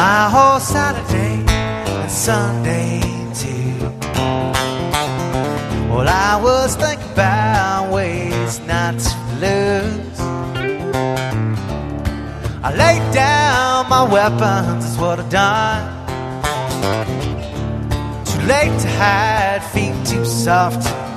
my whole Saturday and Sunday too. Well, I was thinking about ways not to lose. I laid down my weapons, is what I've done. Too late to hide, feet too soft to